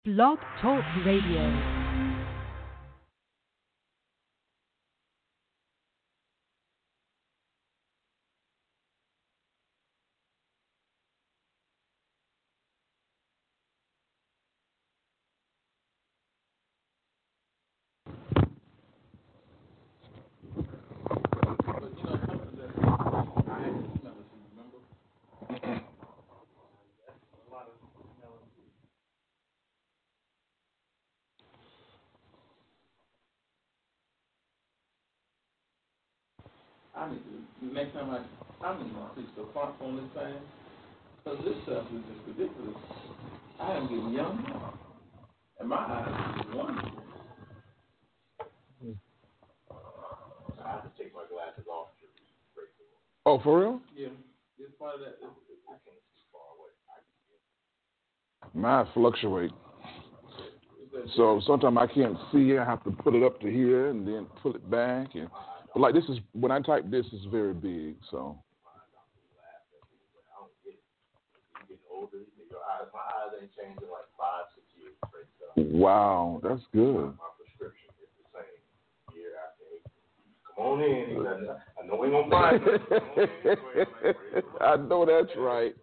Blog Talk Radio. I need to, next time I need to increase the font on this thing, because this stuff is just ridiculous. I am getting younger, and my eyes are getting wonderful. I have to take my glasses off. Oh, for real? Yeah, it's part of that. I can't see far away. Mine fluctuate. So sometimes I can't see. I have to put it up to here and then pull it back. But like this is, when I type this, it's very big. So. My eyes ain't changed in like 5-6 years. Wow, that's good. My prescription is the same year after 8. Come on in. I know we ain't gonna find it. I know that's right.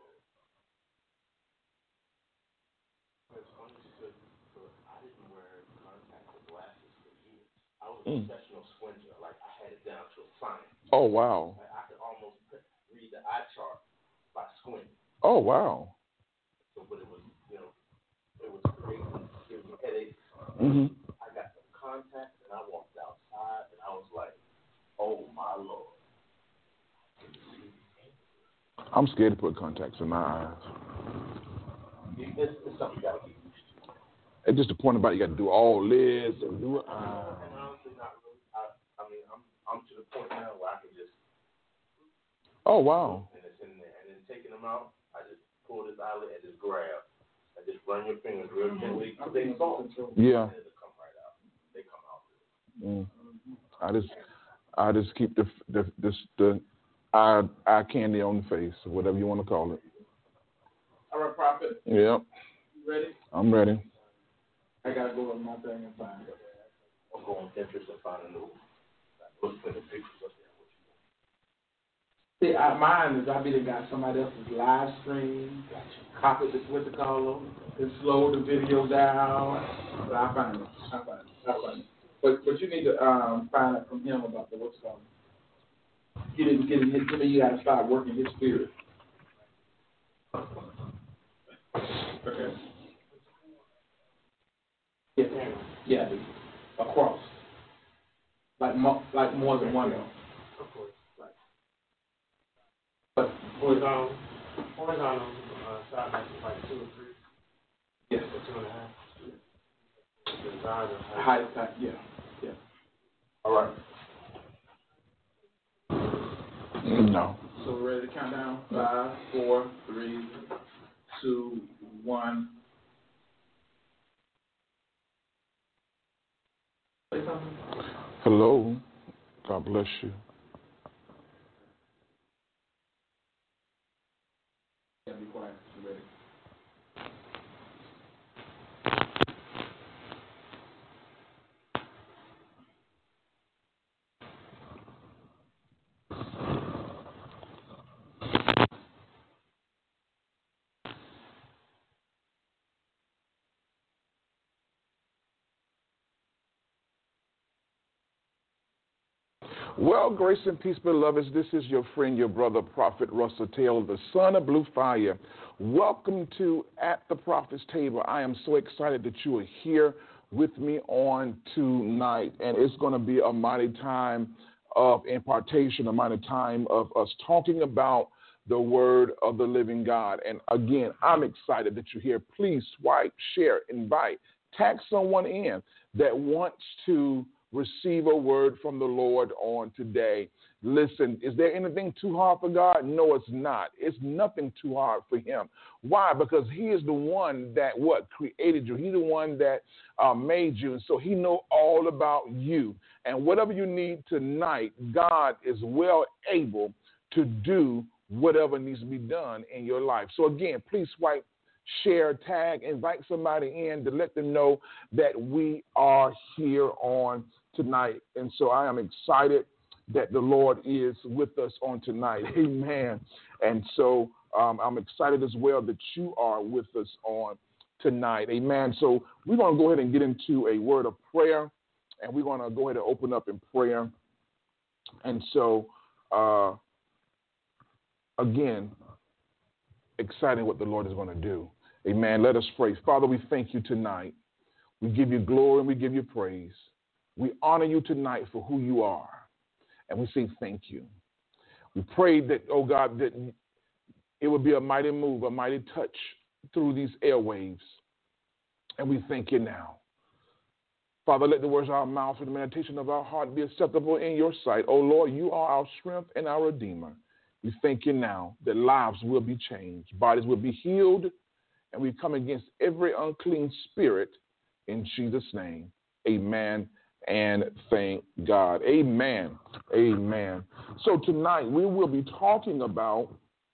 I was a professional squinter. Like, I had it down to a science. Oh, wow. Like, I could almost read the eye chart by squinting. Oh, wow. So, but it was, it was crazy. It was a headache. Mm-hmm. I got some contacts, and I walked outside, and I was like, oh, my Lord. I'm scared to put contacts in my eyes. It's something you got to get used to. It's just the point about you got to do all this and do it. And honestly, not really. I mean, I'm to the point now where I can just. Oh, wow. And it's in there. And then taking them out, I just pull this eyelid and just grab. And just run your fingers real gently. They soft. Yeah. And it'll come right out. They come out. I just keep the eye candy on the face, whatever you want to call it. All right, Prophet. Yep. You ready? I'm ready. I gotta go on my thing and find it. I'll go on Pinterest and find a new look for the pictures up there. See, mine is I be the guy somebody else's live stream, copy the what they call them, and slow the video down. But I find it. But you need to find out from him about the what's called. Get it. To me, you gotta start working his spirit. Okay. Yeah, across. Like more than one. Of course. Right. But horizontal side like 2 or 3. Yes. Or 2.5. Height, yeah. All right. No. So we're ready to count down. 5, 4, 3, 2, 1. Say something. Hello. God bless you. Yeah, be quiet. You ready? Well, grace and peace, beloveds. This is your friend, your brother, Prophet Russell Taylor, the son of Blue Fire. Welcome to At the Prophet's Table. I am so excited that you are here with me on tonight, and it's going to be a mighty time of impartation, a mighty time of us talking about the word of the living God. And again, I'm excited that you're here. Please swipe, share, invite, tag someone in that wants to receive a word from the Lord on today. Listen, is there anything too hard for God? No, it's not. It's nothing too hard for him. Why? Because he is the one that created you. He's the one that made you. And so he knows all about you. And whatever you need tonight, God is well able to do whatever needs to be done in your life. So again, please swipe, share, tag, invite somebody in to let them know that we are here on tonight. And so I am excited that the Lord is with us on tonight. Amen. And so I'm excited as well that you are with us on tonight. Amen. So we're going to go ahead and get into a word of prayer, and we're going to go ahead and open up in prayer. And so, again, exciting what the Lord is going to do. Amen. Let us pray. Father, we thank you tonight. We give you glory and we give you praise. We honor you tonight for who you are, and we say thank you. We pray that, oh God, that it would be a mighty move, a mighty touch through these airwaves, and we thank you now. Father, let the words of our mouth and the meditation of our heart be acceptable in your sight. Oh Lord, you are our strength and our Redeemer. We thank you now that lives will be changed, bodies will be healed, and we come against every unclean spirit in Jesus' name. Amen and thank God. Amen. Amen. So tonight we will be talking about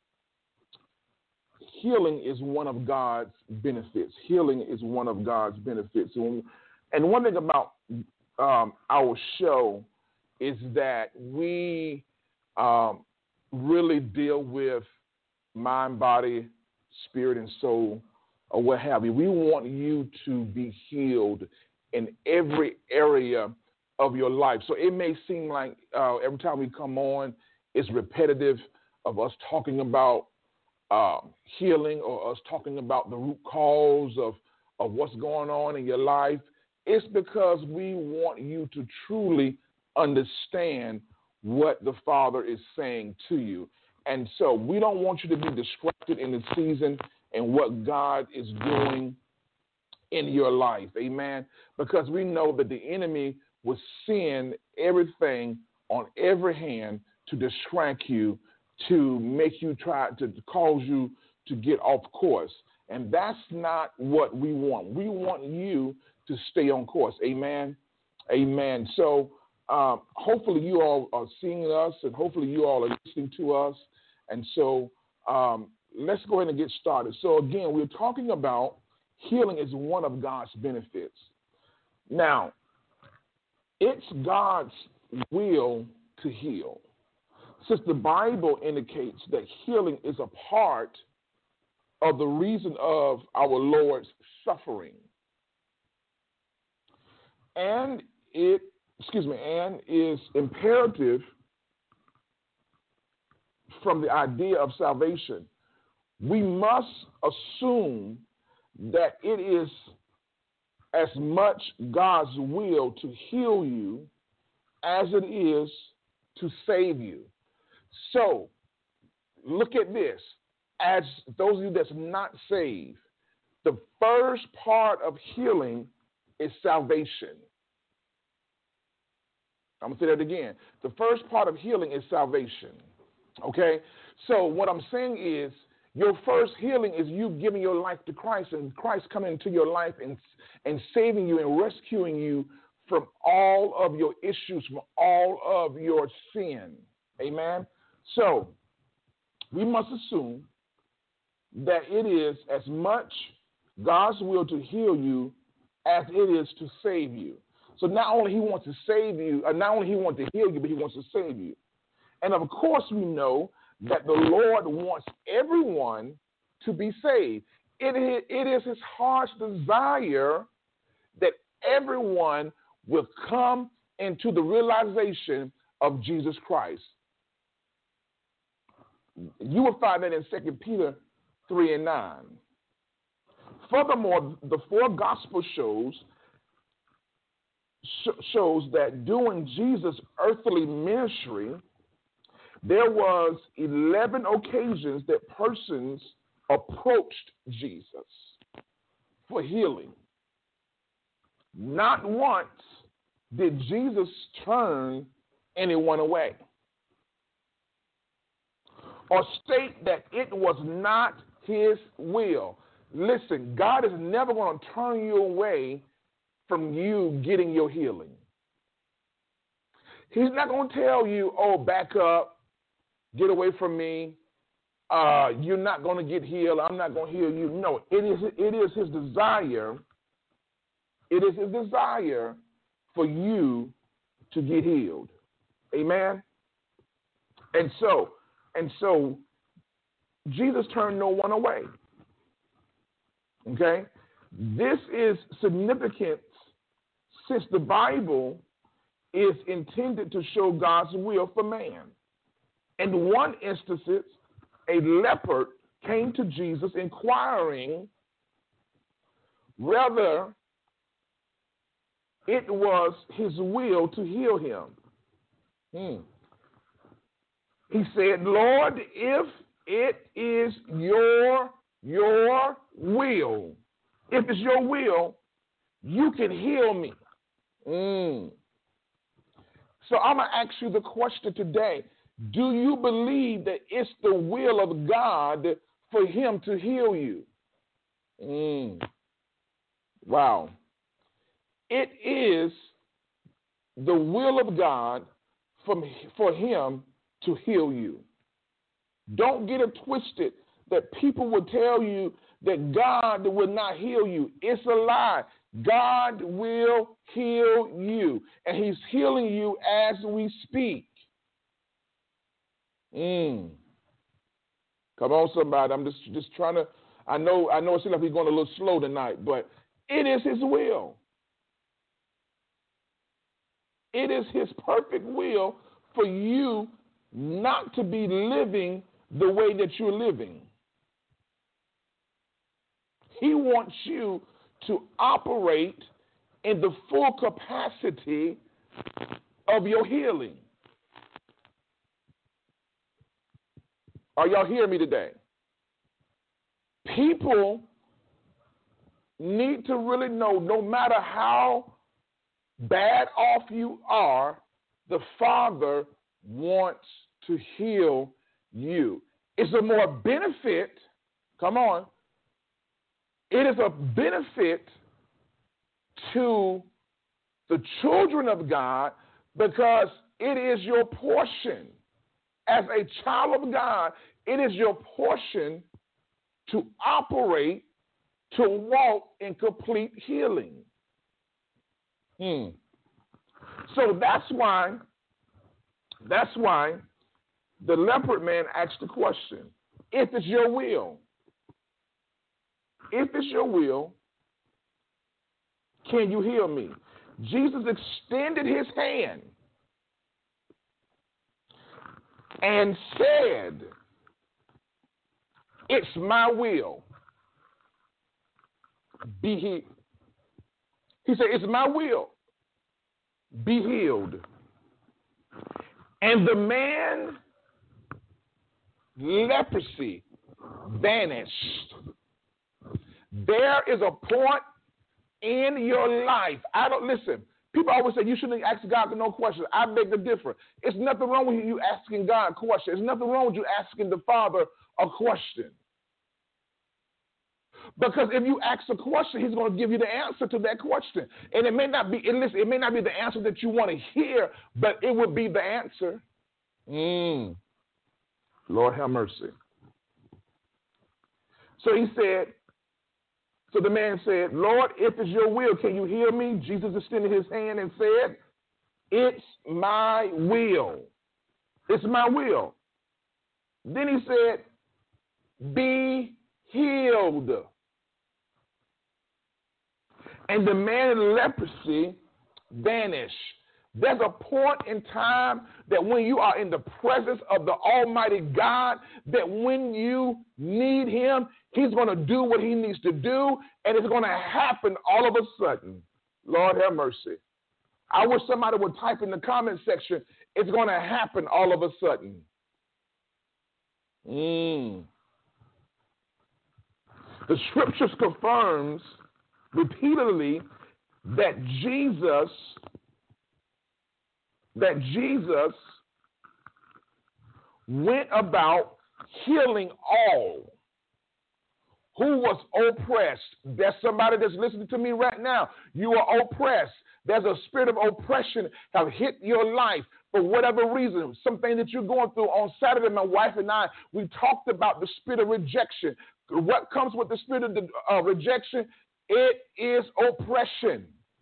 healing is one of God's benefits. Healing is one of God's benefits. And one thing about our show is that we really deal with mind, body, spirit, and soul, or what have you. We want you to be healed in every area of your life. So it may seem like every time we come on, it's repetitive of us talking about healing or us talking about the root cause of what's going on in your life. It's because we want you to truly understand what the Father is saying to you. And so we don't want you to be distracted in the season and what God is doing in your life. Amen. Because we know that the enemy will send everything on every hand to distract you, to make you try to cause you to get off course. And that's not what we want. We want you to stay on course. Amen. Amen. So hopefully you all are seeing us, and hopefully you all are listening to us. And so let's go ahead and get started. So again, we're talking about healing is one of God's benefits. Now, it's God's will to heal. Since the Bible indicates that healing is a part of the reason of our Lord's suffering. And it is imperative from the idea of salvation. We must assume that it is as much God's will to heal you as it is to save you. So, look at this. As those of you that's not saved, the first part of healing is salvation. I'm going to say that again. The first part of healing is salvation. Okay? So what I'm saying is your first healing is you giving your life to Christ and Christ coming into your life and saving you and rescuing you from all of your issues, from all of your sin. Amen? So we must assume that it is as much God's will to heal you as it is to save you. So not only he wants to save you, not only he wants to heal you, but he wants to save you. And of course we know that the Lord wants everyone to be saved. It is his heart's desire that everyone will come into the realization of Jesus Christ. You will find that in 2 Peter 3:9. Furthermore, the four gospel shows that during Jesus' earthly ministry, there was 11 occasions that persons approached Jesus for healing. Not once did Jesus turn anyone away or state that it was not his will. Listen, God is never going to turn you away from you getting your healing. He's not going to tell you, oh, back up, get away from me, you're not going to get healed. I'm not going to heal you. No, it is his desire. It is his desire for you to get healed. Amen. And so Jesus turned no one away. Okay? This is significant since the Bible is intended to show God's will for man. In one instance, a leopard came to Jesus inquiring whether it was his will to heal him. He said, Lord, if it is your will, if it's your will, you can heal me. So I'm going to ask you the question today. Do you believe that it's the will of God for him to heal you? Wow. It is the will of God for him to heal you. Don't get it twisted that people will tell you that God will not heal you. It's a lie. God will heal you, and he's healing you as we speak. Come on, somebody. I'm just trying to, I know it seems like we're going a little slow tonight, but it is his will. It is his perfect will for you not to be living the way that you're living. He wants you to operate in the full capacity of your healing. Are y'all hearing me today? People need to really know, no matter how bad off you are, the Father wants to heal you. It's a more benefit, come on, it is a benefit to the children of God because it is your portion. As a child of God, it is your portion to operate, to walk in complete healing. So that's why the leopard man asked the question, if it's your will, can you heal me? Jesus extended his hand and said, it's my will. Be healed. He said, it's my will. Be healed. And the man's leprosy vanished. There is a point in your life. Listen. People always say you shouldn't ask God no questions. I beg to differ. It's nothing wrong with you asking God questions. There's nothing wrong with you asking the Father a question. Because if you ask a question, he's going to give you the answer to that question. And it may not be the answer that you want to hear, but it would be the answer. Lord have mercy. So the man said, Lord, if it's your will, can you heal me? Jesus extended his hand and said, it's my will. It's my will. Then he said, be healed. And the man in leprosy vanished. There's a point in time that when you are in the presence of the Almighty God, that when you need him, he's going to do what he needs to do, and it's going to happen all of a sudden. Lord have mercy. I wish somebody would type in the comment section, it's going to happen all of a sudden. The scriptures confirms repeatedly that Jesus went about healing all who was oppressed. There's somebody that's listening to me right now. You are oppressed. There's a spirit of oppression have hit your life for whatever reason, something that you're going through. On Saturday, my wife and I, we talked about the spirit of rejection. What comes with the spirit of rejection? It is oppression.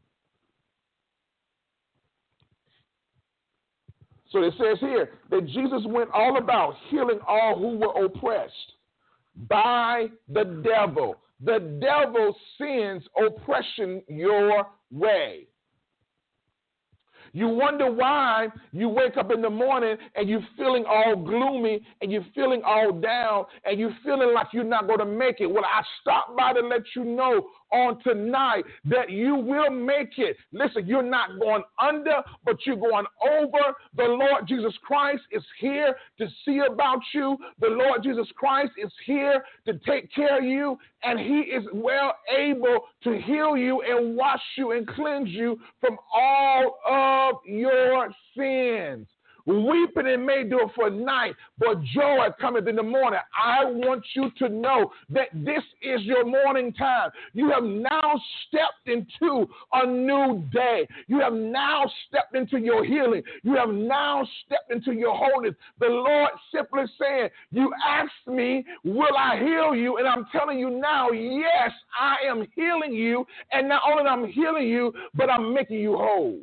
So it says here that Jesus went all about healing all who were oppressed by the devil. The devil sends oppression your way. You wonder why you wake up in the morning and you're feeling all gloomy and you're feeling all down and you're feeling like you're not going to make it. Well, I stopped by to let you know on tonight that you will make it. Listen, you're not going under, but you're going over. The Lord Jesus Christ is here to see about you. The Lord Jesus Christ is here to take care of you, and he is well able to heal you and wash you and cleanse you from all of your sins. Weeping and may endure for a night, but joy cometh in the morning. I want you to know that this is your morning time. You have now stepped into a new day. You have now stepped into your healing. You have now stepped into your wholeness. The Lord simply saying, you asked me, will I heal you? And I'm telling you now, yes, I am healing you. And not only am I healing you, but I'm making you whole.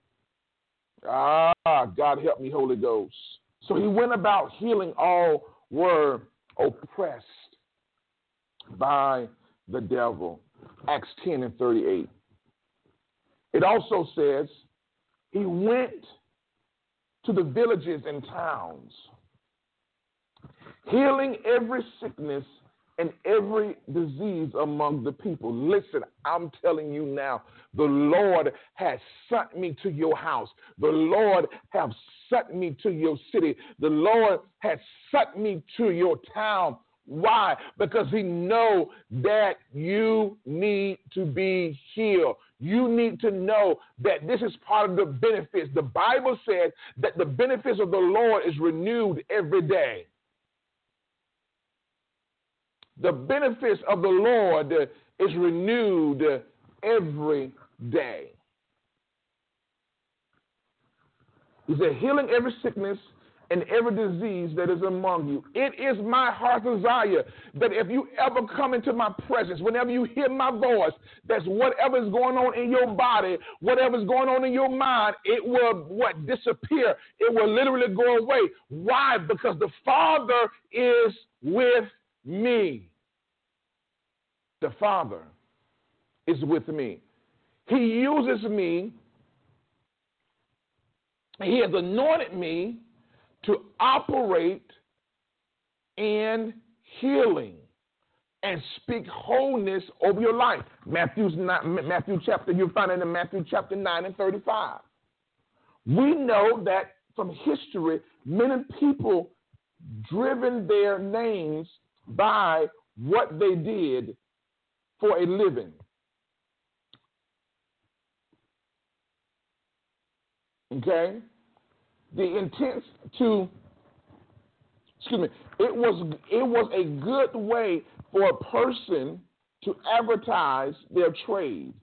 God help me, Holy Ghost. So he went about healing all were oppressed by the devil. Acts 10:38. It also says he went to the villages and towns, healing every sickness and every disease among the people. Listen, I'm telling you now, the Lord has sent me to your house. The Lord has sent me to your city. The Lord has sent me to your town. Why? Because he knows that you need to be healed. You need to know that this is part of the benefits. The Bible says that the benefits of the Lord is renewed every day. The benefits of the Lord is renewed every day. He said, healing every sickness and every disease that is among you. It is my heart's desire that if you ever come into my presence, whenever you hear my voice, that's whatever is going on in your body, whatever is going on in your mind, it will disappear. It will literally go away. Why? Because the Father is with me. The Father is with me. He uses me. He has anointed me to operate in healing and speak wholeness over your life. You'll find it in Matthew chapter 9 and 35. We know that from history, many people driven their names by what they did for a living. Okay? The intent it was a good way for a person to advertise their trade.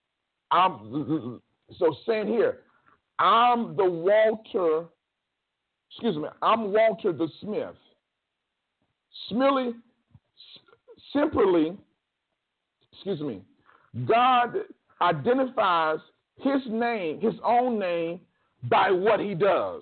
So saying here, I'm Walter the Smith. God identifies his name, his own name, by what he does.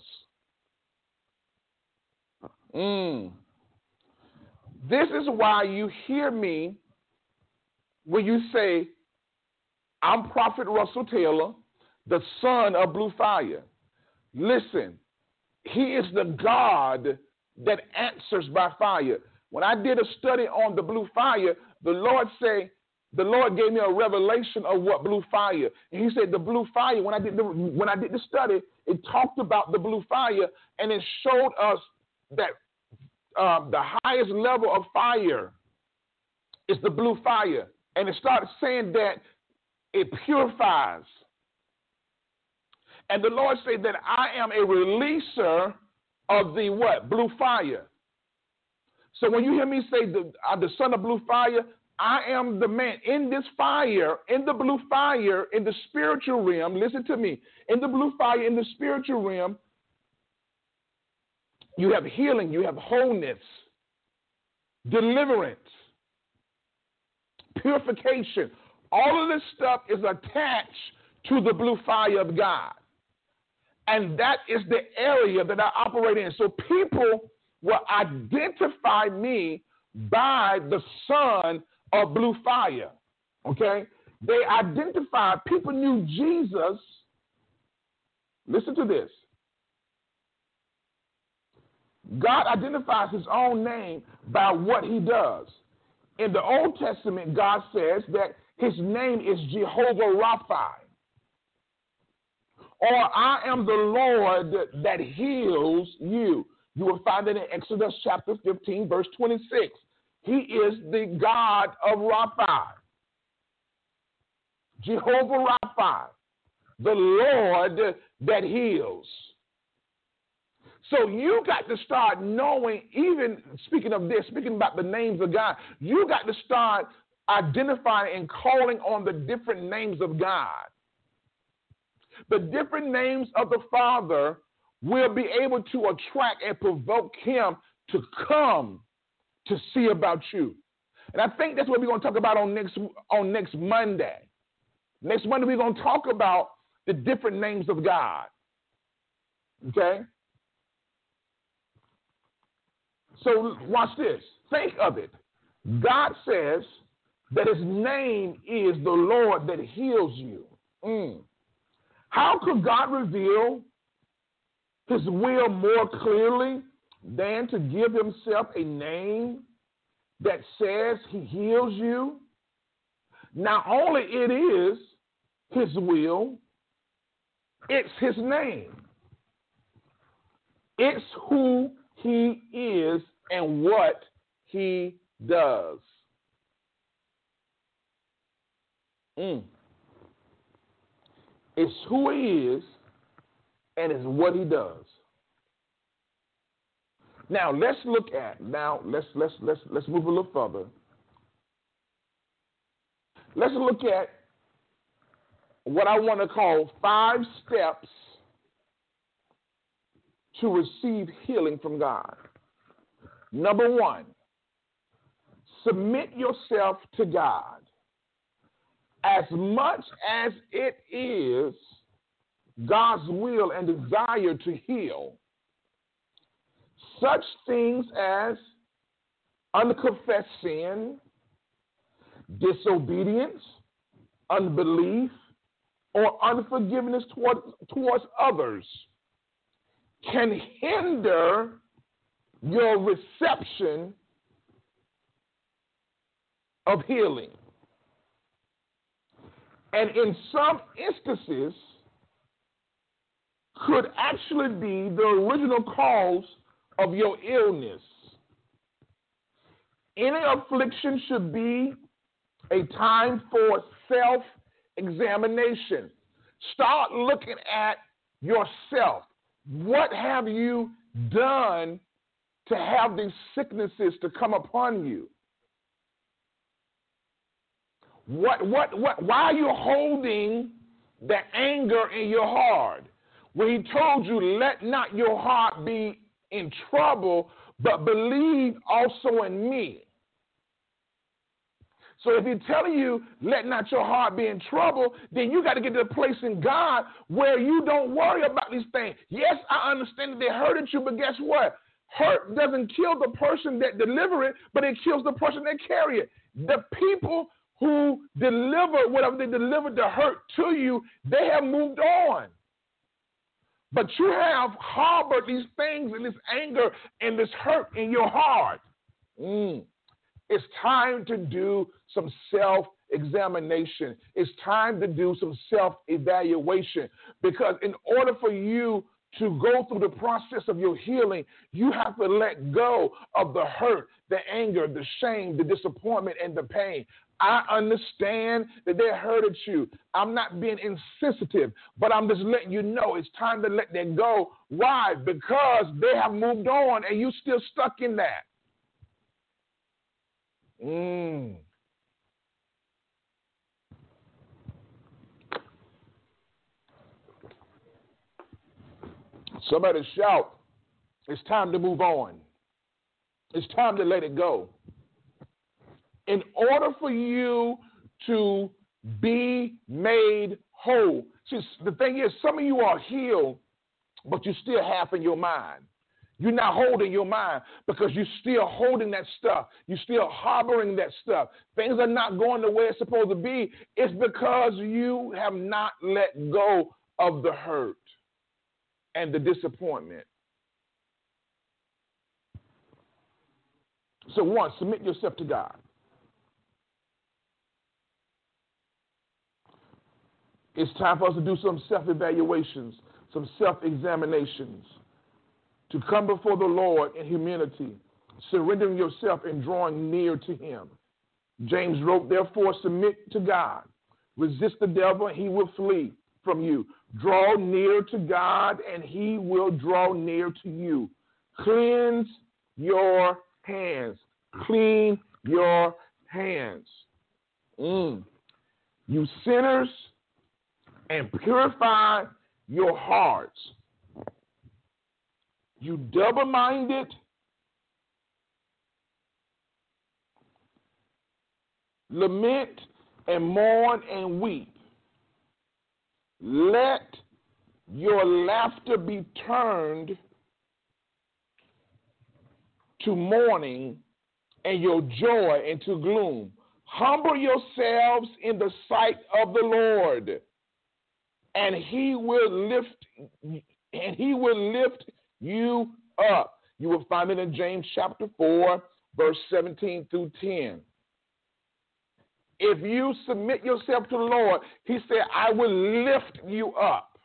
This is why you hear me when you say, I'm Prophet Russell Taylor, the son of Blue Fire. Listen, he is the God that answers by fire. When I did a study on the blue fire, the Lord gave me a revelation of what blue fire. And he said the blue fire, when I did the study, it talked about the blue fire, and it showed us that the highest level of fire is the blue fire. And it started saying that it purifies. And the Lord said that I am a releaser of the what? Blue fire. So when you hear me say the son of blue fire, I am the man in this fire, in the blue fire, in the spiritual realm. Listen to me. In the blue fire, in the spiritual realm, you have healing, you have wholeness, deliverance, purification. All of this stuff is attached to the blue fire of God. And that is the area that I operate in. So people will identify me by the son of blue fire. Okay? They identify, people knew Jesus. Listen to this. God identifies his own name by what he does. In the Old Testament, God says that his name is Jehovah Rapha. Or I am the Lord that heals you. You will find it in Exodus chapter 15, verse 26. He is the God of Rapha. Jehovah Rapha, the Lord that heals. So you got to start knowing, even speaking of this, speaking about the names of God, you got to start identifying and calling on the different names of God. The different names of the Father will be able to attract and provoke him to come to see about you. And I think that's what we're going to talk about on next Monday. Next Monday, we're going to talk about the different names of God. Okay? So watch this. Think of it. God says that his name is the Lord that heals you. How could God reveal his will more clearly than to give himself a name that says he heals you? Not only it is his will, it's his name. It's who he is and what he does. It's who he is and it's what he does. Now let's look at let's move a little further. Let's look at what I want to call 5 steps to receive healing from God. Number 1, submit yourself to God. As much as it is God's will and desire to heal, such things as unconfessed sin, disobedience, unbelief, or unforgiveness towards others can hinder your reception of healing. And in some instances, could actually be the original cause of your illness. Any affliction should be a time for self-examination. Start looking at yourself. What have you done to have these sicknesses to come upon you? Why are you holding the anger in your heart? When he told you, let not your heart be in trouble, but believe also in me. So if he's telling you, let not your heart be in trouble, then you got to get to a place in God where you don't worry about these things. Yes, I understand that they hurted you, but guess what? Hurt doesn't kill the person that deliver it, but it kills the person that carry it. The people who deliver whatever they delivered the hurt to you, they have moved on. But you have harbored these things and this anger and this hurt in your heart. It's time to do some self-examination. It's time to do some self-evaluation, because in order for you to go through the process of your healing, you have to let go of the hurt, the anger, the shame, the disappointment, and the pain. I understand that they hurted you. I'm not being insensitive, but I'm just letting you know it's time to let that go. Why? Because they have moved on and you're still stuck in that. Somebody shout, it's time to move on. It's time to let it go. In order for you to be made whole, see, the thing is, some of you are healed, but you're still half in your mind. You're not holding your mind because you're still holding that stuff. You're still harboring that stuff. Things are not going the way it's supposed to be. It's because you have not let go of the hurt and the disappointment. So one, submit yourself to God. It's time for us to do some self-evaluations, some self-examinations, to come before the Lord in humility, surrendering yourself and drawing near to him. James wrote, therefore, submit to God. Resist the devil, and he will flee from you. Draw near to God, and he will draw near to you. Cleanse your hands. Clean your hands. You sinners, and purify your hearts. You double-minded, lament and mourn and weep. Let your laughter be turned to mourning and your joy into gloom. Humble yourselves in the sight of the Lord, and he will lift you up. You will find it in James chapter 4, verse 17 through 10. If you submit yourself to the Lord, he said, I will lift you up.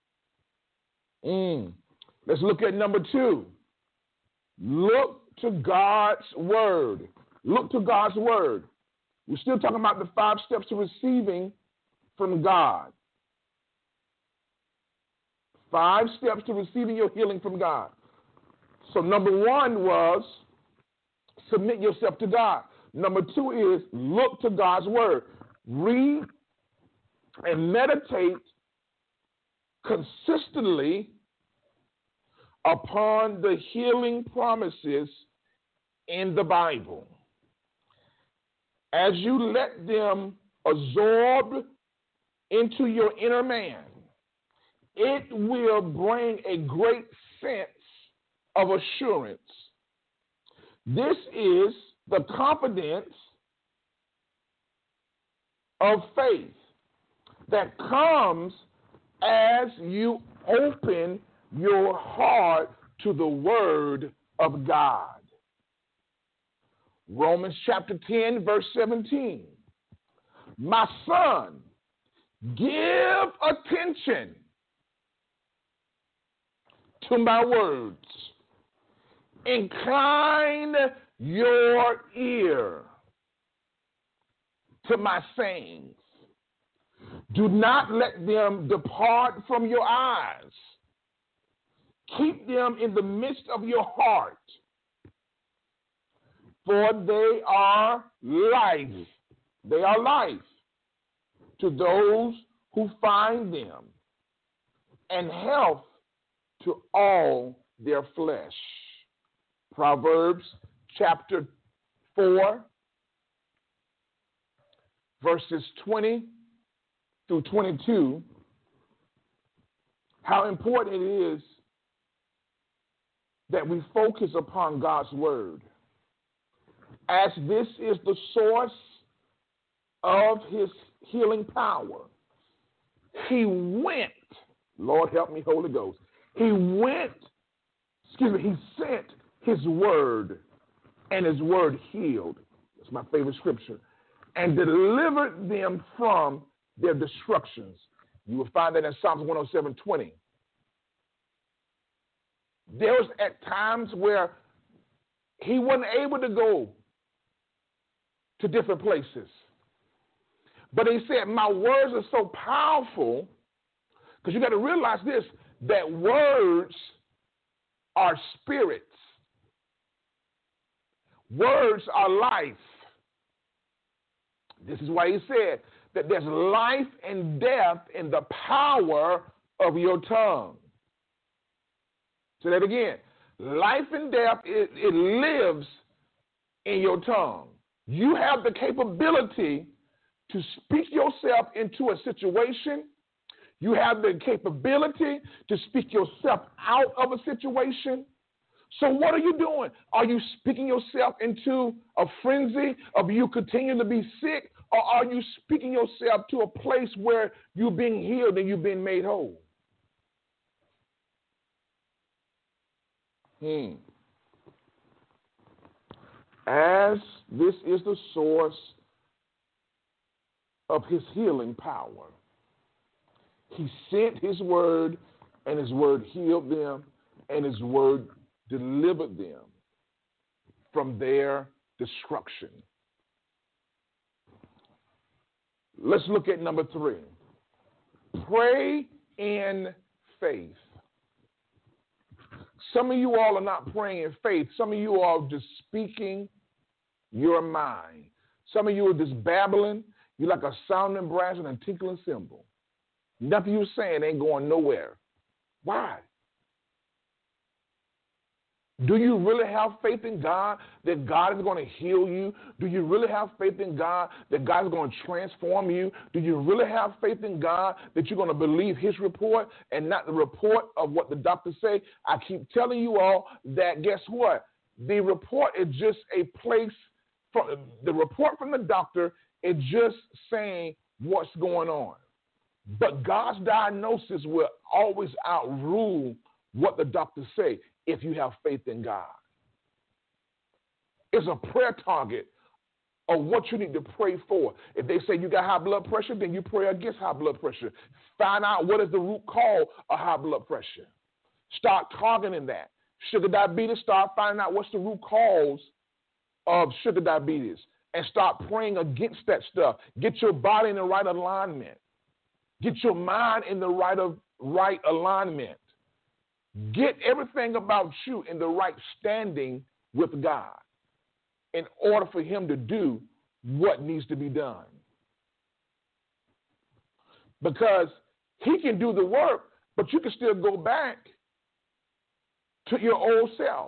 Let's look at number 2. Look to God's word. Look to God's word. We're still talking about the 5 steps to receiving from God. 5 steps to receiving your healing from God. So number 1 was submit yourself to God. Number 2 is look to God's word. Read and meditate consistently upon the healing promises in the Bible. As you let them absorb into your inner man, it will bring a great sense of assurance. This is the confidence of faith that comes as you open your heart to the Word of God. Romans chapter 10, verse 17. My son, give attention to my words. Incline your ear to my sayings. Do not let them depart from your eyes. Keep them in the midst of your heart, for they are life. They are life to those who find them, and health to all their flesh. Proverbs chapter 4, verses 20 through 22, how important it is that we focus upon God's word, as this is the source of his healing power. He went, Lord help me, Holy Ghost, he sent his word, and his word healed. That's my favorite scripture. And delivered them from their destructions. You will find that in Psalms 107:20. There was at times where he wasn't able to go to different places. But he said, my words are so powerful, because you got to realize this, that words are spirits. Words are life. This is why he said that there's life and death in the power of your tongue. Say that again. Life and death, it lives in your tongue. You have the capability to speak yourself into a situation. You have the capability to speak yourself out of a situation. So what are you doing? Are you speaking yourself into a frenzy of you continuing to be sick? Or are you speaking yourself to a place where you're being healed and you're being made whole? As this is the source of his healing power, he sent his word, and his word healed them, and his word delivered them from their destruction. Let's look at number 3. Pray in faith. Some of you all are not praying in faith. Some of you are just speaking your mind. Some of you are just babbling. You're like a sounding brass and a tinkling cymbal. Nothing you're saying ain't going nowhere. Why? Do you really have faith in God that God is going to heal you? Do you really have faith in God that God is going to transform you? Do you really have faith in God that you're going to believe his report and not the report of what the doctors say? I keep telling you all that, guess what? The report is just a place, the report from the doctor is just saying what's going on. But God's diagnosis will always outrule what the doctors say if you have faith in God. It's a prayer target of what you need to pray for. If they say you got high blood pressure, then you pray against high blood pressure. Find out what is the root cause of high blood pressure. Start targeting that. Sugar diabetes, start finding out what's the root cause of sugar diabetes and start praying against that stuff. Get your body in the right alignment. Get your mind in the right alignment. Get everything about you in the right standing with God in order for him to do what needs to be done. Because he can do the work, but you can still go back to your old self.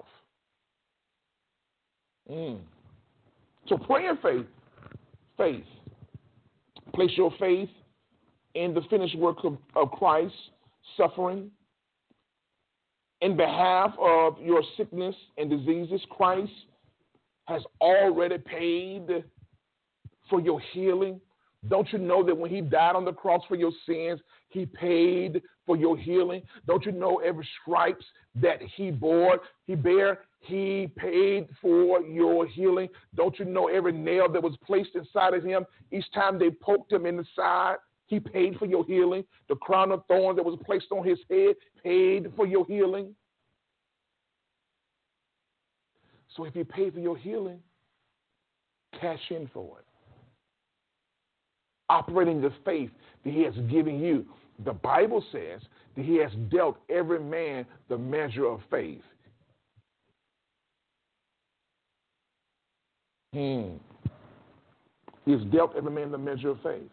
So pray in faith. Faith. Place your faith in the finished work of Christ, suffering. In behalf of your sickness and diseases, Christ has already paid for your healing. Don't you know that when he died on the cross for your sins, he paid for your healing? Don't you know every stripes that he bore, he paid for your healing? Don't you know every nail that was placed inside of him, each time they poked him in the side, he paid for your healing? The crown of thorns that was placed on his head paid for your healing. So if he paid for your healing, cash in for it. Operating the faith that he has given you. The Bible says that he has dealt every man the measure of faith. He has dealt every man the measure of faith.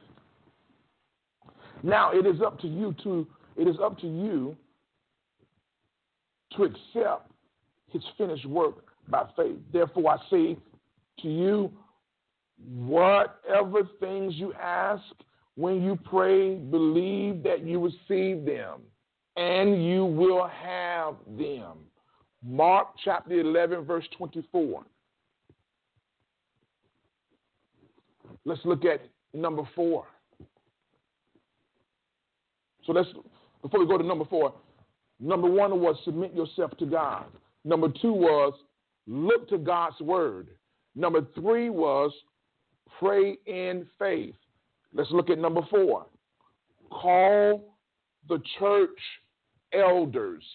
Now it is up to you to accept his finished work by faith. Therefore I say to you, whatever things you ask when you pray, believe that you receive them and you will have them. Mark chapter 11, verse 24. Let's look at number 4. So before we go to number 4, number 1 was submit yourself to God. Number 2 was look to God's word. Number 3 was pray in faith. Let's look at number 4. Call the church elders.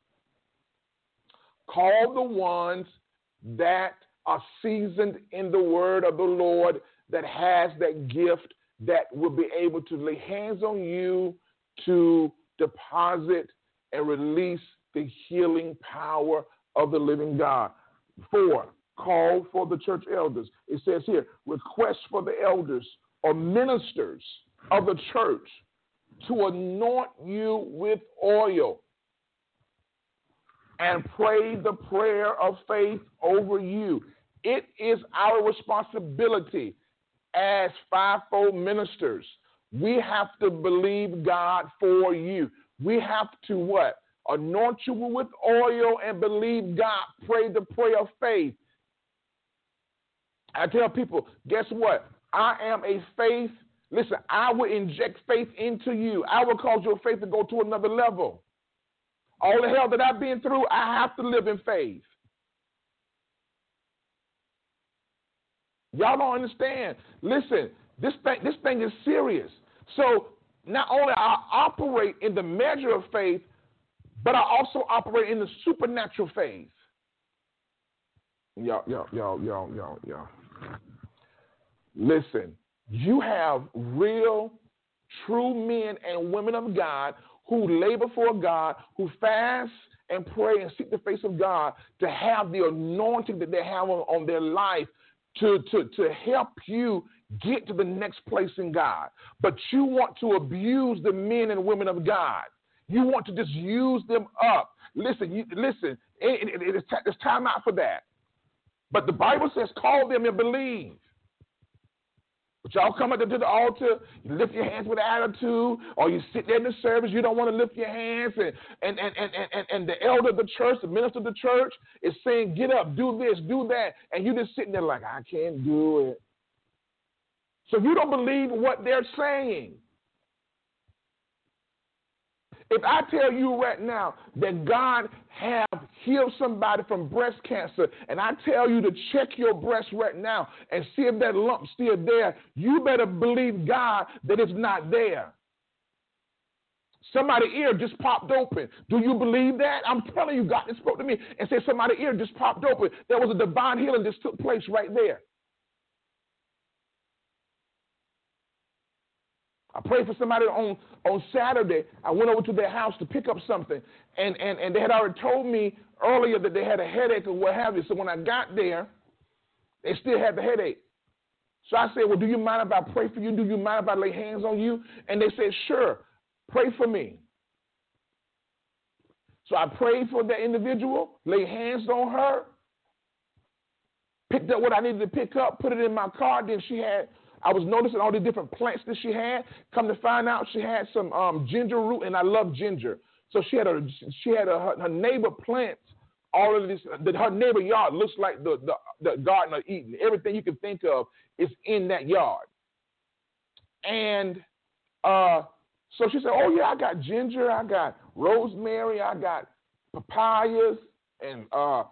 Call the ones that are seasoned in the word of the Lord, that has that gift, that will be able to lay hands on you to deposit and release the healing power of the living God. 4, call for the church elders. It says here, request for the elders or ministers of the church to anoint you with oil and pray the prayer of faith over you. It is our responsibility as fivefold ministers. We have to believe God for you. We have to what? Anoint you with oil and believe God. Pray the prayer of faith. I tell people, guess what? I am a faith. Listen, I will inject faith into you. I will cause your faith to go to another level. All the hell that I've been through, I have to live in faith. Y'all don't understand. Listen, this thing is serious. So not only I operate in the measure of faith, but I also operate in the supernatural faith. Y'all. Listen, you have real, true men and women of God who labor for God, who fast and pray and seek the face of God to have the anointing that they have on their life to help you get to the next place in God. But you want to abuse the men and women of God. You want to just use them up. Listen, it's time out for that. But the Bible says, call them and believe. But y'all come up to the altar, you lift your hands with attitude, or you sit there in the service, you don't want to lift your hands, and the elder of the church, the minister of the church is saying, get up, do this, do that, and you just sitting there like, I can't do it. So you don't believe what they're saying. If I tell you right now that God have healed somebody from breast cancer, and I tell you to check your breast right now and see if that lump's still there, you better believe God that it's not there. Somebody's ear just popped open. Do you believe that? I'm telling you, God just spoke to me and said somebody's ear just popped open. There was a divine healing that took place right there. I prayed for somebody on Saturday. I went over to their house to pick up something, and they had already told me earlier that they had a headache or what have you. So when I got there, they still had the headache. So I said, well, do you mind if I pray for you? Do you mind if I lay hands on you? And they said, sure, pray for me. So I prayed for that individual, laid hands on her, picked up what I needed to pick up, put it in my car. Then I was noticing all the different plants that she had. Come to find out, she had some ginger root, and I love ginger. So she had her neighbor plants all of this. Her neighbor yard looks like the Garden of Eden. Everything you can think of is in that yard. And so she said, "Oh yeah, I got ginger, I got rosemary, I got papayas, and I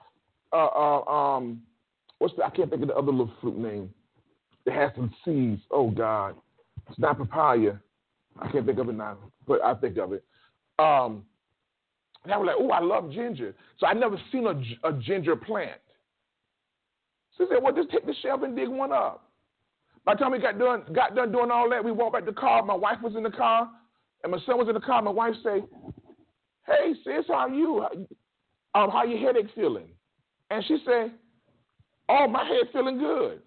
can't think of the other little fruit name. It has some seeds. Oh, God. It's not papaya. I can't think of it now, but I think of it. And I was like, oh, I love ginger. So I never seen a ginger plant. So I said, well, just take the shelf and dig one up. By the time we got done doing all that, we walked back to the car. My wife was in the car, and my son was in the car. My wife said, hey, sis, how are you? How your headache feeling? And she said, oh, my head feeling good.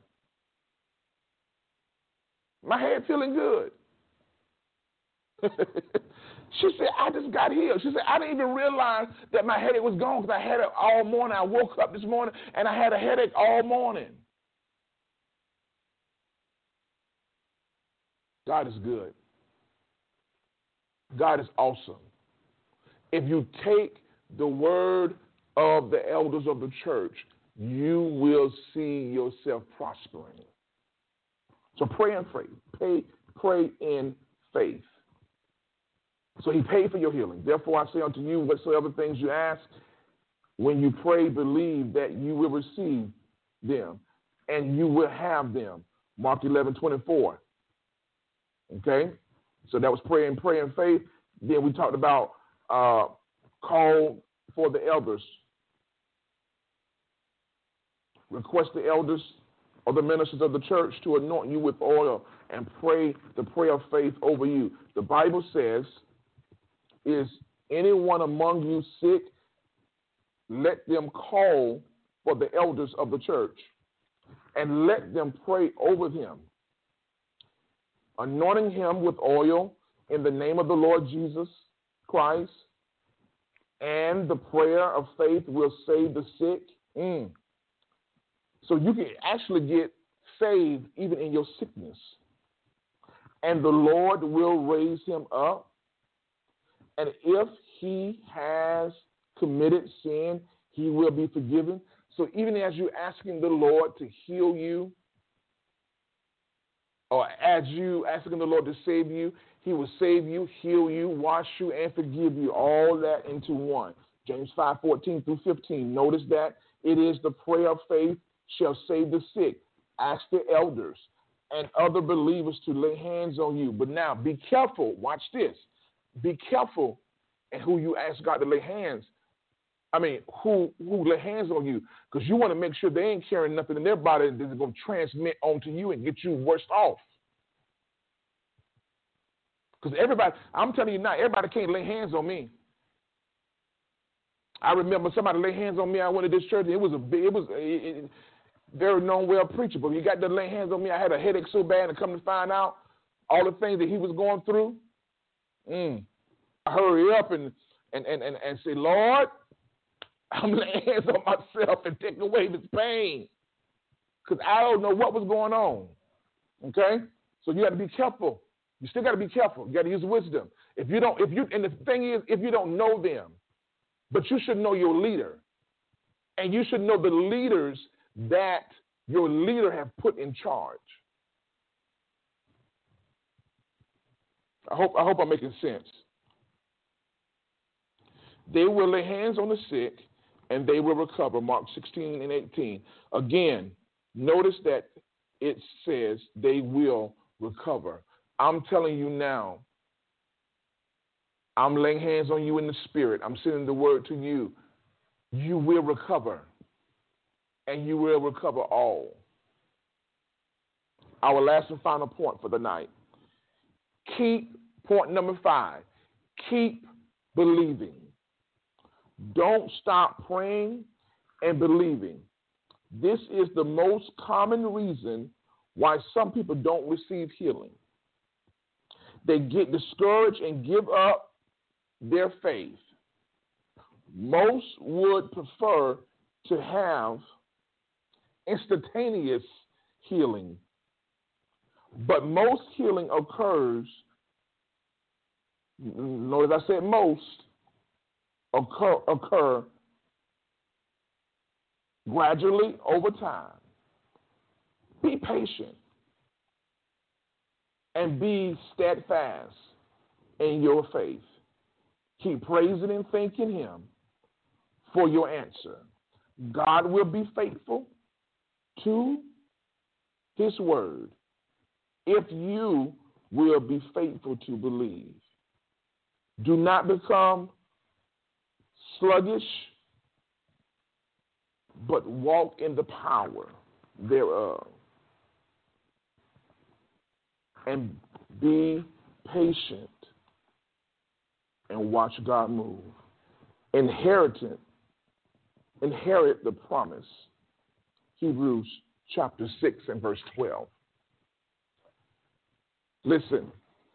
My head feeling good. She said, I just got healed. She said, I didn't even realize that my headache was gone because I had it all morning. I woke up this morning, and I had a headache all morning. God is good. God is awesome. If you take the word of the elders of the church, you will see yourself prospering. So pray in faith. Pray in faith. So he paid for your healing. Therefore I say unto you, whatsoever things you ask, when you pray, believe that you will receive them, and you will have them. Mark 11:24. Okay? So that was pray in faith. Then we talked about call for the elders. Request the elders or the ministers of the church to anoint you with oil and pray the prayer of faith over you. The Bible says, is anyone among you sick? Let them call for the elders of the church and let them pray over them, anointing him with oil in the name of the Lord Jesus Christ, and the prayer of faith will save the sick. So you can actually get saved even in your sickness. And the Lord will raise him up. And if he has committed sin, he will be forgiven. So even as you're asking the Lord to heal you, or as you asking the Lord to save you, he will save you, heal you, wash you, and forgive you, all that into one. James 5:14 through 15. Notice that it is the prayer of faith shall save the sick. Ask the elders and other believers to lay hands on you. But now, be careful. Watch this. Be careful in who you ask God to lay hands. Who lay hands on you, because you want to make sure they ain't carrying nothing in their body that's going to transmit onto you and get you worse off. Because everybody, I'm telling you now, everybody can't lay hands on me. I remember somebody lay hands on me. I went to this church. It was very known well preacher, but he got to lay hands on me. I had a headache so bad, and come to find out all the things that he was going through. I hurry up and say, Lord, I'm laying hands on myself and take away this pain, because I don't know what was going on. Okay, so you got to be careful. You still got to be careful. You got to use wisdom. And the thing is, if you don't know them, but you should know your leader, and you should know the leaders that your leader have put in charge. I hope I'm making sense. They will lay hands on the sick, and they will recover. Mark 16 and 18. Again, notice that it says they will recover. I'm telling you now, I'm laying hands on you in the spirit. I'm sending the word to you. You will recover, and you will recover all. Our last and final point for the night. Point number 5, keep believing. Don't stop praying and believing. This is the most common reason why some people don't receive healing. They get discouraged and give up their faith. Most would prefer to have instantaneous healing, but most healing occurs, notice I said most, occur gradually over time. Be patient and be steadfast in your faith. Keep praising and thanking him for your answer. God will be faithful to his word if you will be faithful to believe. Do not become sluggish, but walk in the power thereof. And be patient and watch God move. Inherit the promise. Hebrews chapter 6 and verse 12. Listen,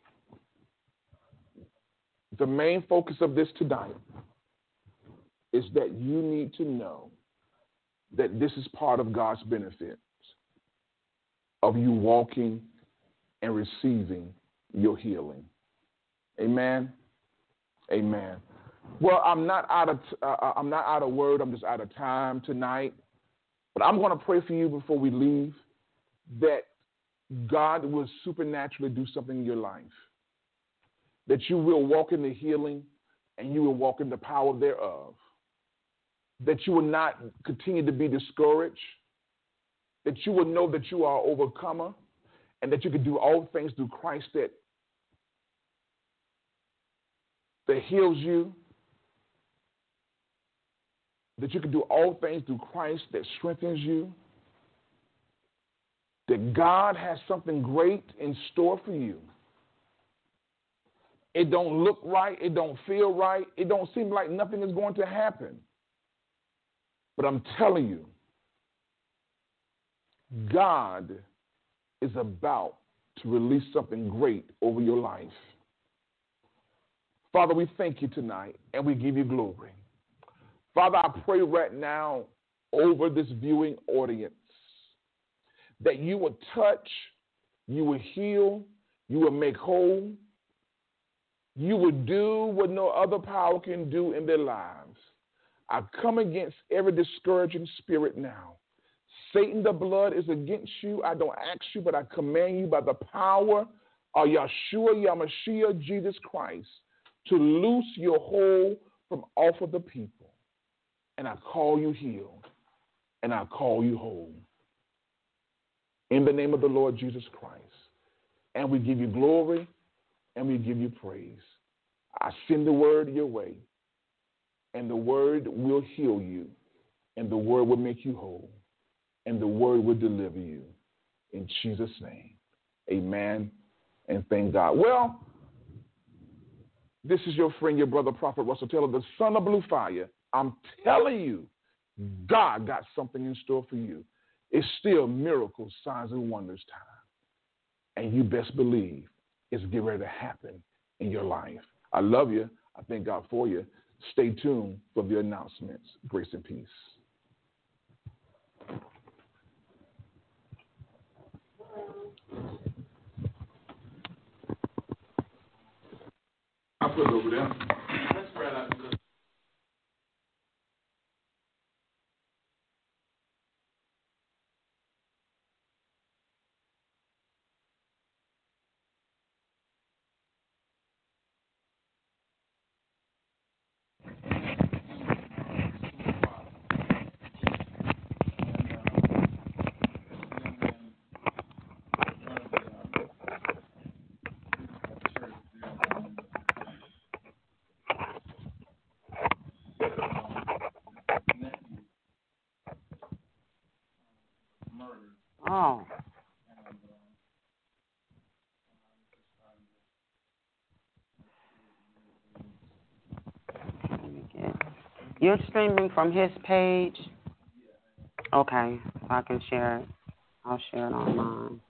the main focus of this tonight is that you need to know that this is part of God's benefits of you walking and receiving your healing. Amen. Amen. Well, I'm not out of word. I'm just out of time tonight. But I'm going to pray for you before we leave that God will supernaturally do something in your life. That you will walk in the healing and you will walk in the power thereof. That you will not continue to be discouraged. That you will know that you are an overcomer and that you can do all things through Christ that heals you. That you can do all things through Christ that strengthens you. That God has something great in store for you. It don't look right. It don't feel right. It don't seem like nothing is going to happen. But I'm telling you, God is about to release something great over your life. Father, we thank you tonight, and we give you glory. Father, I pray right now over this viewing audience that you will touch, you will heal, you will make whole, you will do what no other power can do in their lives. I come against every discouraging spirit now. Satan, the blood is against you. I don't ask you, but I command you by the power of Yeshua, Yamashiach, Jesus Christ, to loose your hold from off of the people. And I call you healed, and I call you whole. In the name of the Lord Jesus Christ. And we give you glory, and we give you praise. I send the word your way, and the word will heal you, and the word will make you whole, and the word will deliver you. In Jesus' name, amen, and thank God. Well, this is your friend, your brother, Prophet Russell Taylor, the son of Blue Fire. I'm telling you, God got something in store for you. It's still miracles, signs, and wonders time. And you best believe it's getting ready to happen in your life. I love you. I thank God for you. Stay tuned for the announcements. Grace and peace. I'll put it over there. Let's spread out the Oh. You're streaming from his page? Okay, so I can share it. I'll share it online.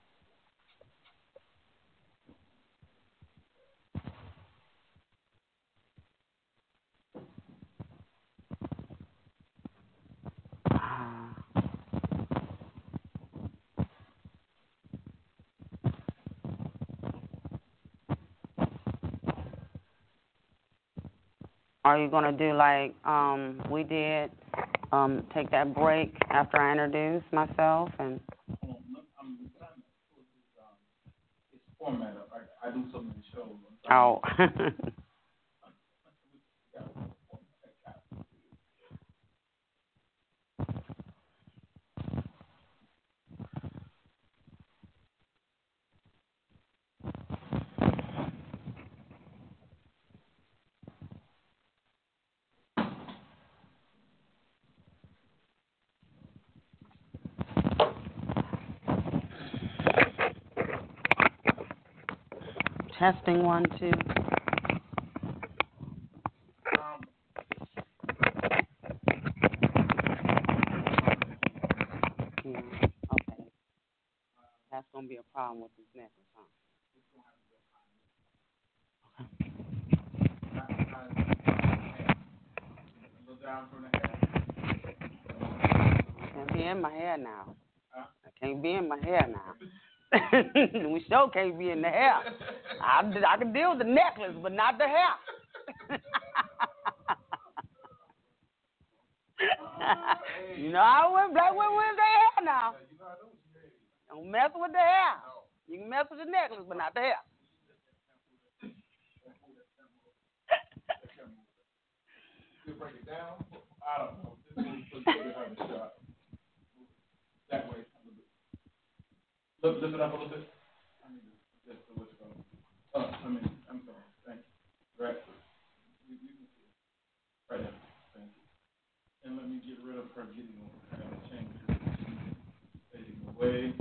Are you going to do like we did, take that break after I introduce myself? And I'm trying to put this format up. I do so many shows. oh. Testing 1, 2. Yeah, Okay. That's going to be a problem with this necklace, huh? down from the hair. Can't be in my hair now. I can't be in my hair now. We sure can't be in the hair. I can deal with the necklace, but not the hair. You know how black women wear their hair now. Don't mess with the hair. You can mess with the necklace, but not the hair. You break it down? I don't know. This is behind the shot. That way. Lift it up a little bit. I need to just what's it called? I'm sorry. Thank you. Right. You can see it. Right there. Thank you. And let me get rid of her getting changed. Fading away.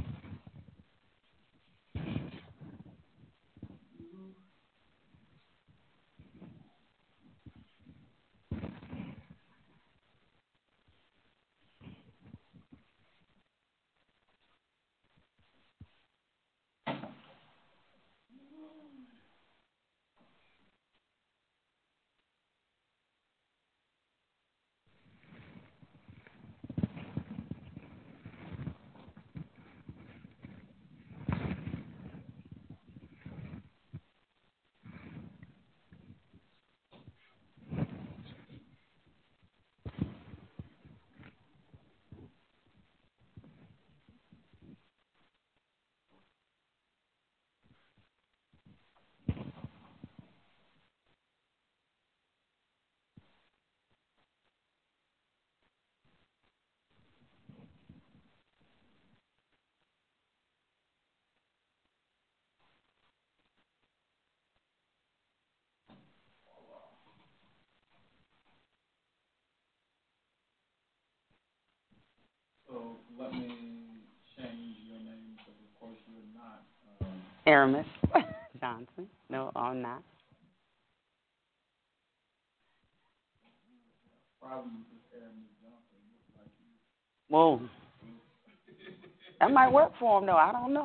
Aramis Johnson. No, I'm not. Whoa. That might work for him, though. I don't know.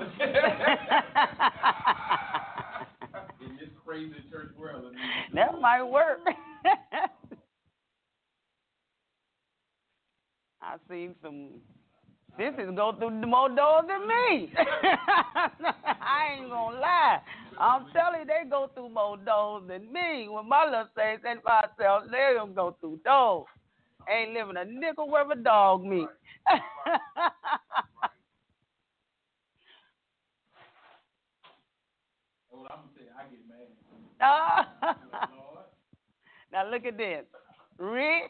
In this crazy church world. That might work. I've seen some sisters go through more doors than me. I ain't gonna lie. I'm telling you, they go through more doors than me. When my little saints and myself, they don't go through doors. Ain't living a nickel worth of dog meat. Well, I'm gonna say I get mad. Now look at this, Rich.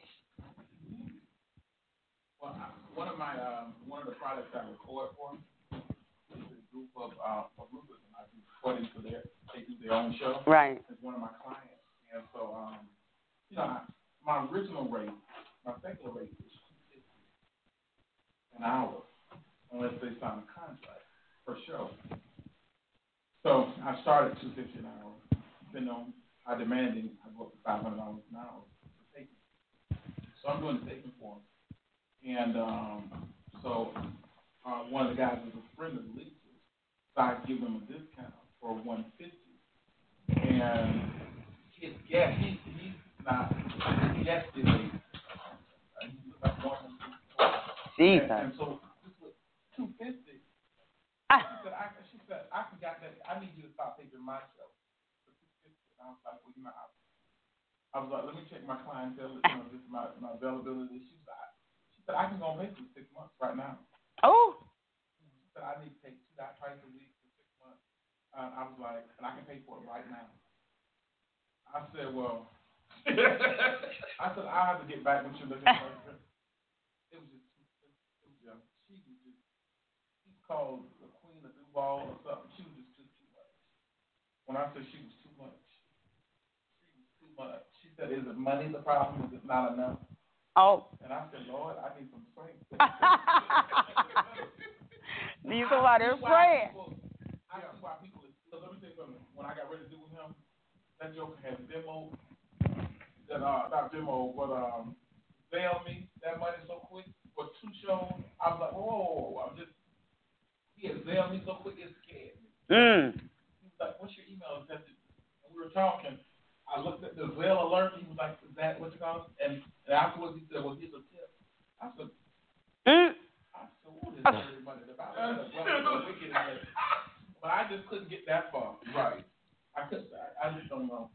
Well, one of the products I record for is a group of roofers, and I do recording for they do their own show. Right. It's one of my clients, and so you know, my original rate, my secular rate is $250 an hour, unless they sign a contract per show. So I started $250 an hour. Depending on how demanding, I go up to $500 an hour for taking. So I'm doing the taking for them. And so one of the guys is a friend of Lisa's, so I give him a discount for $150. And his guest, he's not his guest is he's like Jesus. and so this was $250. She said, I forgot that I need you to stop taking my show for $250. And I was like, well, you know, I was like, let me check my clientele, this is my availability. She said, I can go on pay for 6 months right now. Oh. She said, I need to take twice a week for 6 months. I was like, and I can pay for it right now. I said, well, I have to get back with you looking for it. It was just, she's called the Queen of Duval or something. She was just too much. When I said she was too much, she said, is it money the problem? Is it not enough? Oh. And I said, Lord, I need some strength. Need somebody to pray. I see why people, so let me tell you something. When I got ready to do with him, that joker had Venmo, not Venmo, but bail me that money so quick for 2 shows. I was like, whoa, he had bailed me so quick, it scared me. He was like, what's your email address? And we were talking. I looked at the Zelle alert. He was like, is that what you call it? And afterwards he said, well, here's a tip. I said, what is that money about? But I just couldn't get that far. Right. I just don't know.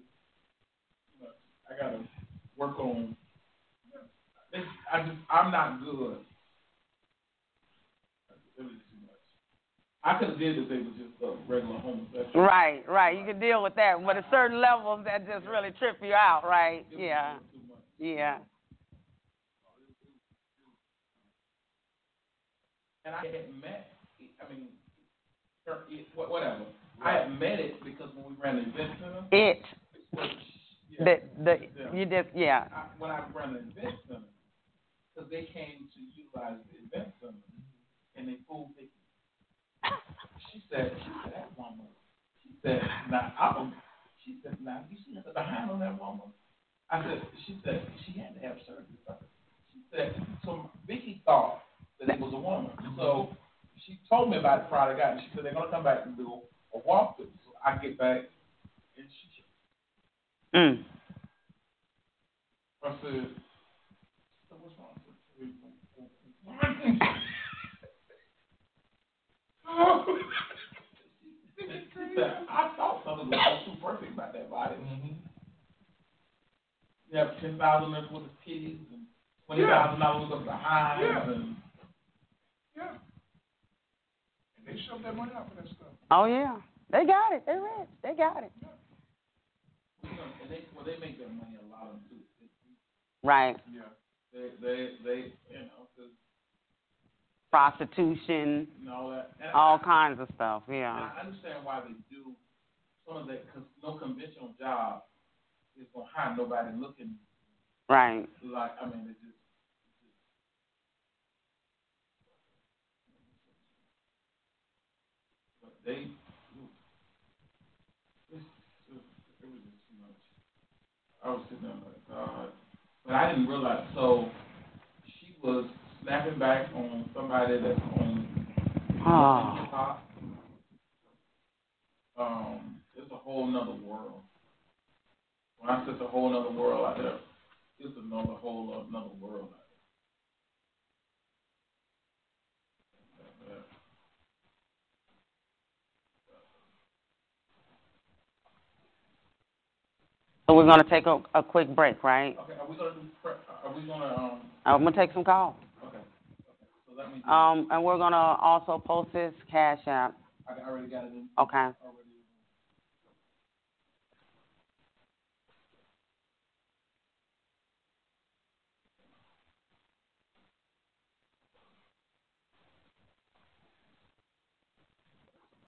I got to work on, I'm not good. It was too much. I could have did if they were just a regular homosexual. Right. You can deal with that, but at certain levels that just really trip you out, right? Yeah. Yeah. And I had met, whatever. I had met it because when we ran the event center. When I ran the event center, because they came to utilize the event center, and they fooled me. She said, that woman. She said, you see the behind on that woman? She said, she had to have surgery first. She said, so Vicky thought that it was a woman. So she told me about it Friday night, and she said, they're going to come back and do a walkthrough. So I get back, and I said, so what's wrong? I thought something was too perfect about that body. Mm-hmm. You have $10,000 for the titties and $20,000 up the highs and they shoved that money out for that stuff. Oh yeah, they got it. They're rich. They got it. And they make their money a lot of them too. Right. Yeah. They cause prostitution, and all that. And all kinds of stuff. Yeah. I understand why they do some of that, because no conventional job is gonna hire nobody looking. Right. Like it's just. But I was sitting there like, God. But I didn't realize. So she was snapping back on somebody that's on hip hop. It's a whole nother world. When I say it's a whole nother world out there, it's another whole another world out there. So we're gonna take a quick break, right? Okay, are we gonna I'm gonna take some calls. Okay. So let me And we're gonna also post this Cash App. I already got it in. Okay. Already.